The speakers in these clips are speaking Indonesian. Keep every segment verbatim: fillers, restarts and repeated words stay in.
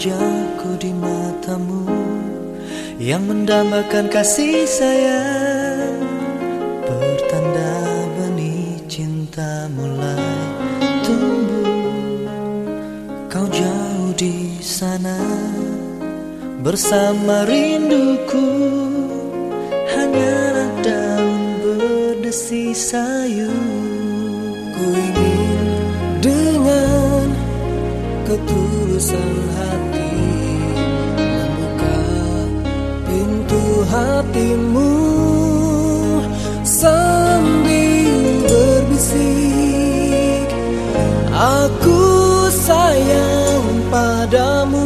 wajahku di matamu yang mendambakan kasih sayang, pertanda benih cinta mulai tumbuh. Kau jauh di sana bersama rinduku, hanyalah daun berdesi sayu. Ku ingin dengan ketulusan hati membuka pintu hatimu sambil berbisik, aku sayang padamu.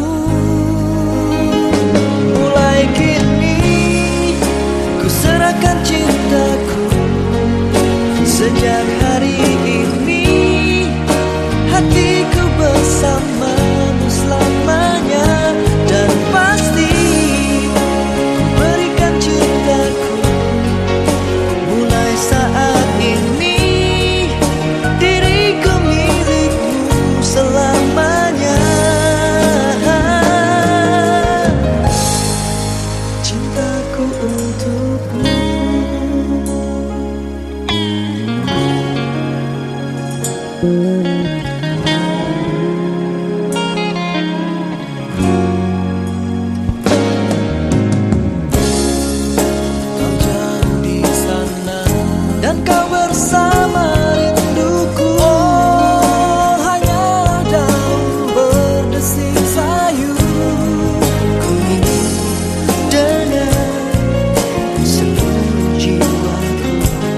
Mulai kini ku serahkan cintaku, sejak hari ini hatiku bersamamu selamanya, dan pasti ku berikan cintaku. Mulai saat ini diriku milikmu selamanya. Cintaku untukmu. Kau jauh di sana Dan kau bersama rinduku, oh hanya daun berdesi sayu. ku ingin dengan seluruh jiwaku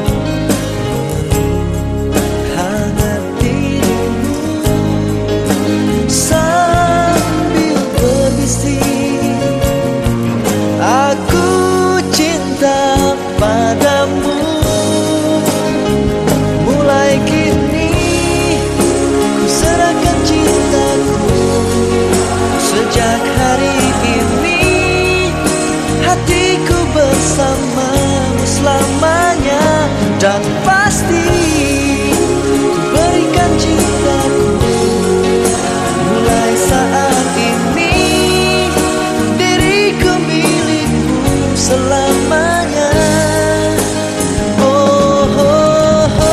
hangat dirimu sambil berbisik, aku cinta padamu. Mulai kini ku serahkan cintaku, sejak hari ini hatiku bersamamu selamanya, dan pasti ku berikan cintaku. Mulai saat ini diriku milikmu selamanya. Oh, oh, oh.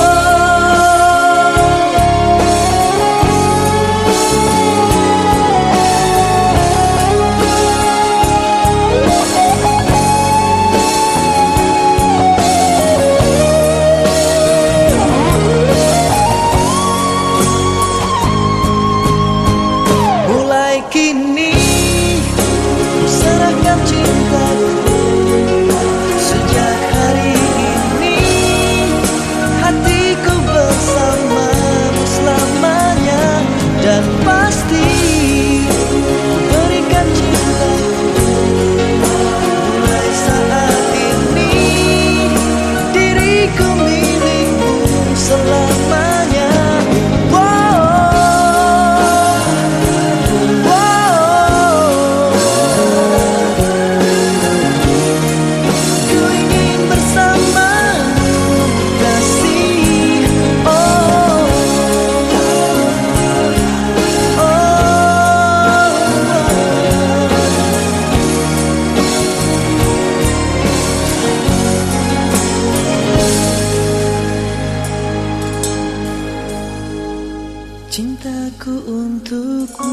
Mulai kini ku serahkan cintaku, sejak hari ini hatiku bersamamu selamanya, dan pasti ku berikan cintaku. Mulai saat ini diriku milikmu selamanya. Cintaku untukmu.